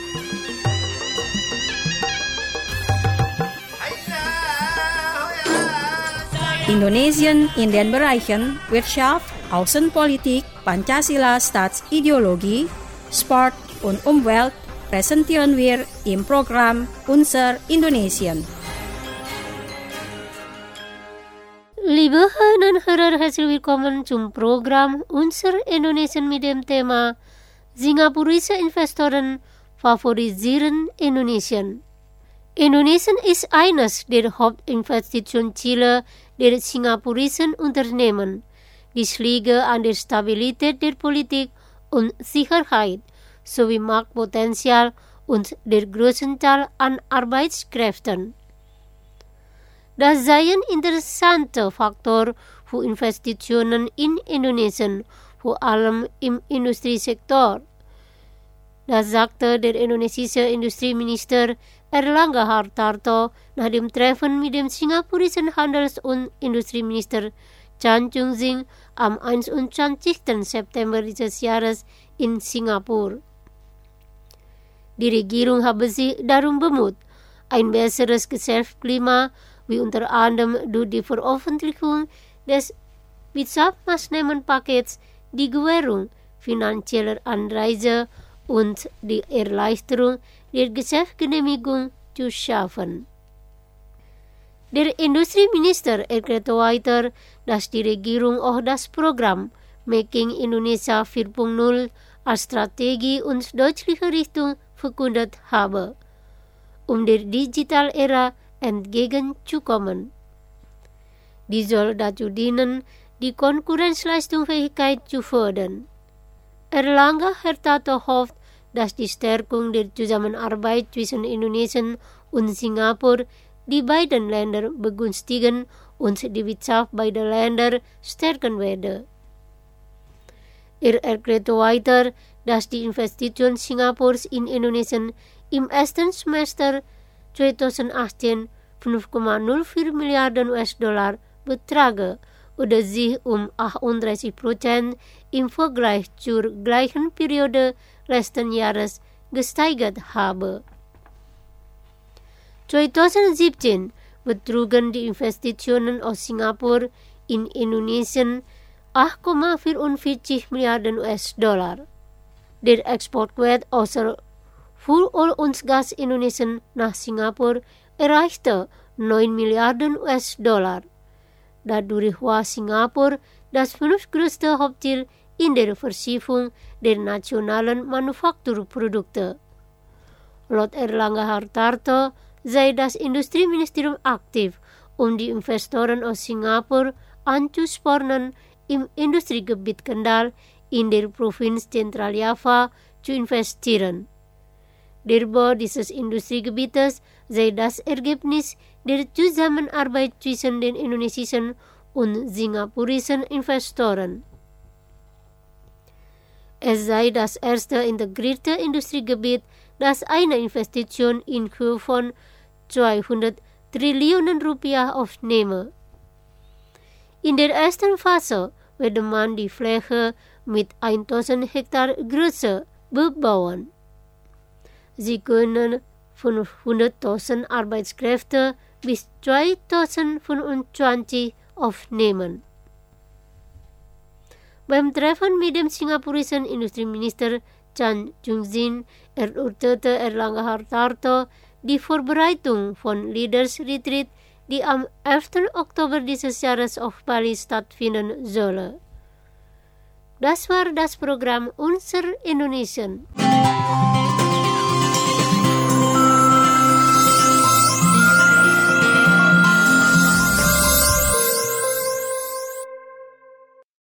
Indonesian in den Bereichen Wirtschaft, Außenpolitik, Pancasila Staatsideologie, Sport und Umwelt präsentieren wir im Programm Unser Indonesian. Liebe Hörerinnen und Hörer, herzlich willkommen zum Programm Unser Indonesian mit dem Thema Singapurische Investoren favorisieren Indonesien. Indonesien ist eines der Hauptinvestitionsziele der singapurischen Unternehmen. Dies liege an der Stabilität der Politik und Sicherheit sowie Marktpotenzial und der großen Zahl an Arbeitskräften. Das sei ein interessanter Faktor für Investitionen in Indonesien, vor allem im Industriesektor. Das sagte der indonesische Industrieminister Erlangga Hartarto nach dem Treffen mit dem singapurischen Handels- und Industrieminister Chan Chung Sing am 21. September dieses Jahres in Singapur. Die Regierung habe sich darum bemüht, ein besseres Geschäftsklima wie unter anderem durch die Veröffentlichung des Wirtschaftsmaßnahmenpakets, die Gewährung finanzieller Anreize und die Erleichterung der Geschäftsgenehmigung zu schaffen. Der Industrieminister erklärte weiter, dass die Regierung auch das Programm Making Indonesia 4.0 als Strategie und deutliche Richtung verkündet habe, um der Digital-Ära entgegenzukommen. Die soll dazu dienen, die Konkurrenzleistungsfähigkeit zu fördern. Erlangga Hartarto hofft, dass die Stärkung der Zusammenarbeit zwischen Indonesien und Singapur die beiden Länder begünstigen und die Wirtschaft beider Länder stärken werde. Er erklärte weiter, dass die Investition Singapurs in Indonesien im ersten Semester 2018 5,04 Milliarden US-Dollar betrage oder sich um 38% im Vergleich zur gleichen Periode letzten Jahres gesteigert habe. 2017 betrugen die Investitionen aus Singapur in Indonesien 8,44 Milliarden US-Dollar. Der Exportwert außer Fuel und Gas Indonesien nach Singapur erreichte 9 Milliarden US-Dollar. Dadurch war Singapur das fünftgrößte Hauptziel in der Verschiebung der nationalen Manufakturprodukte. Laut Erlangga Hartarto sei das Industrieministerium aktiv, um die Investoren aus Singapur anzuspornen, im Industriegebiet Kendal in der Provinz Zentraljava zu investieren. Der Bau dieses Industriegebietes sei das Ergebnis der Zusammenarbeit zwischen den indonesischen und singapurischen Investoren. Es sei das erste integrierte Industriegebiet, das eine Investition in Höhe von 200 Trillionen Rupiah aufnehme. In der ersten Phase werde man die Fläche mit 1000 Hektar Größe bebauen. Sie können 500.000 Arbeitskräfte bis 2025 aufnehmen. Beim Treffen mit dem singapurischen Industrieminister Chan Chung Sing erörterte Erlangga Hartarto die Vorbereitung von Leaders Retreat, die am 11. Oktober dieses Jahres auf Bali stattfinden solle. Das war das Programm Unser Indonesian.